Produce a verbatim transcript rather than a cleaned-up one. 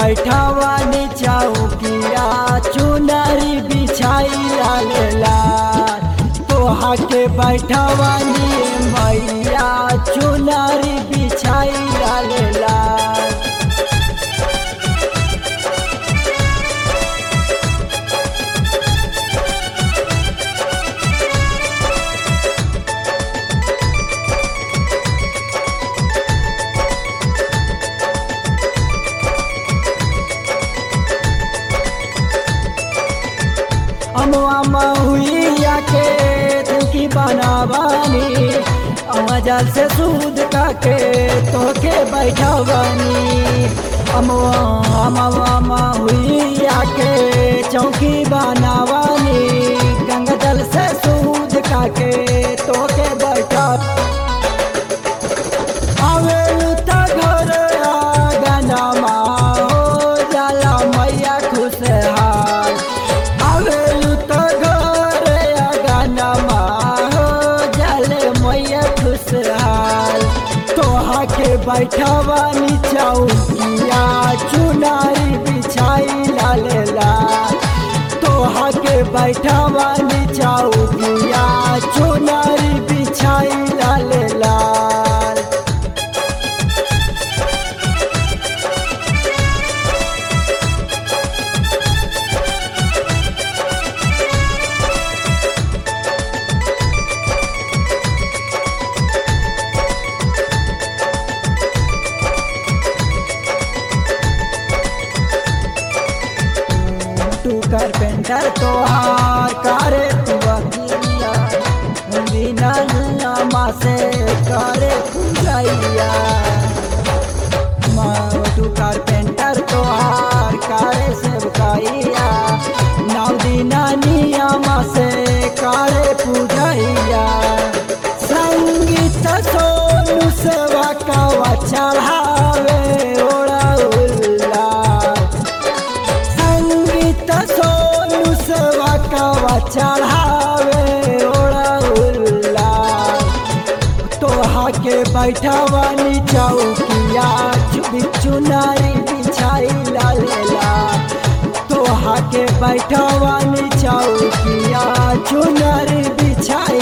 बैठावानी चौकिया चुनरी बिछाई लालेला तोहा के बैठावानी मैया चुनरी बिछाई लालेला अमुआ महुइया के तुकी बनावानी अमजल से सूद काके तोके बैठावानी अमुआ अमुआ महुइया के चौकी बनावानी गंगाजल से सूद काके तोके बैठा आवेलू त घर आंगनमा हो जाला मैया खुशहाल आवेलू त घर आंगनमा हो जाले मैया खुशहाल तोहा के बैठवानी चौकिया चुनारी बिछाई लालेला तोहा के बैठवानी चौकिया चुनारी बिछाई लालेला तू कारपेंटर तोहार करे तू वकीलिया बिना नामा से करे पूजैया तू कारपेंटर तोहार करे सेवकाइया नौ दिना नियमा से करे पूजैया संगीत सोनू सेवा कवा चढ़ावे ओड़ा उल्ला सोनू सेवा कवा चढ़ावे ओड़ा उल्ला तोहा के बैठवानी चौकिया चुनारी बिछाई लालेला तोहा के बैठवानी चौकिया चुनारी बिछाई